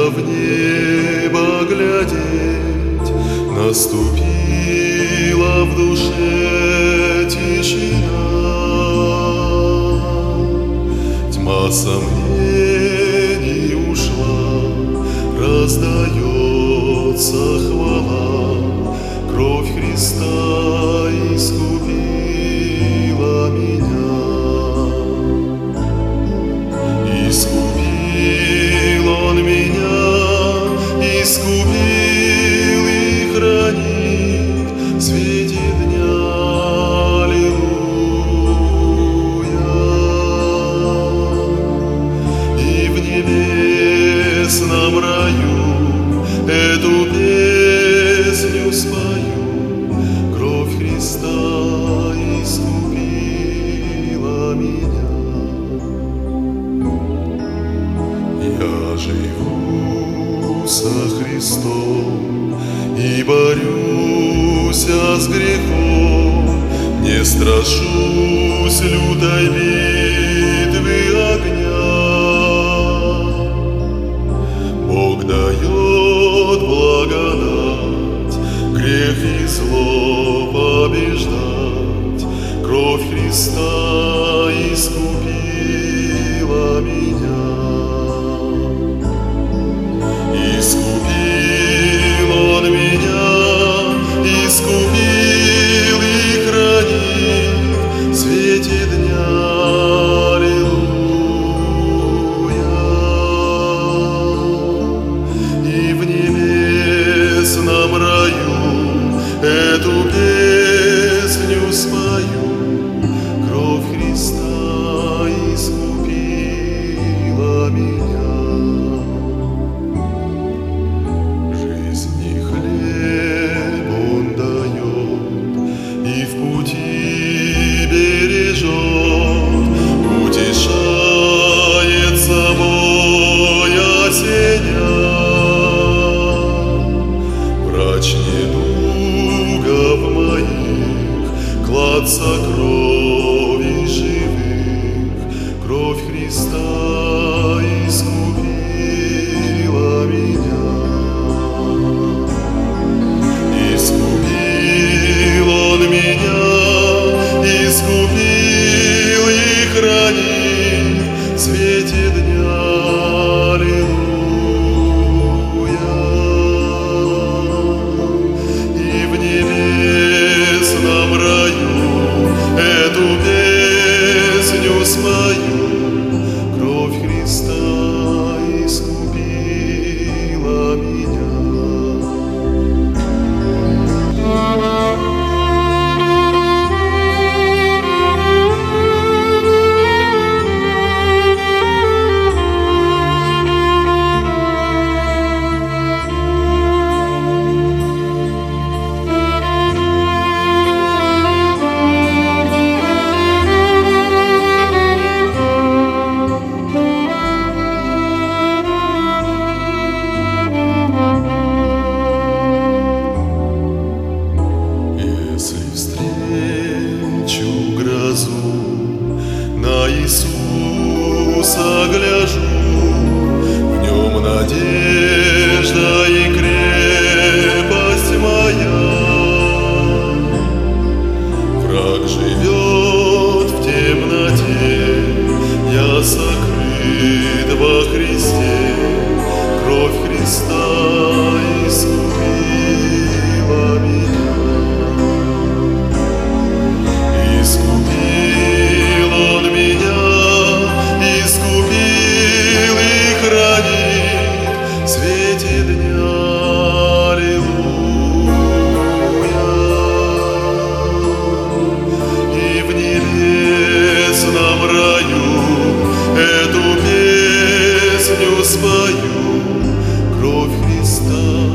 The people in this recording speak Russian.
в небо глядеть, наступила в душе тишина. Тьма сомнений ушла, раздается хвала. Кровь Христа искупила меня. Искупил Он меня, искупил и хранит в свете дня. Аллилуйя. И в небесном раю эту песню спою. Кровь Христа искупила меня. Я живу со Христом и борюсь с грехом, не страшусь лютой битвы огня. Бог дает благодать, грех и зло побеждать. Кровь Христа искупила меня. Искупил Он меня, искупил и хранит в свете дня. Аллилуйя. И в небесном раю эту песню спою. Кровь Христа искупила меня. Жизни хлеб Он дает и в пути бережет, утешает собой осенян. Врач недугов моих, клад сокровищ живых. Кровь Христа искупила меня. Искупил Он меня, искупил и хранит в свете дня. Аллилуйя. И в небесном раю эту песню спою. Кровь Христа искупила меня. Если встречу грозу, на Иисуса гляжу, в Нем надежда и крепость моя. Враг живет в темноте, я сокрыт во Христе. Кровь Христа искупила меня. Искупил Он меня, искупил и хранит в свете дня. Аллилуйя. И в небесном раю эту песню спою. Кровь Христа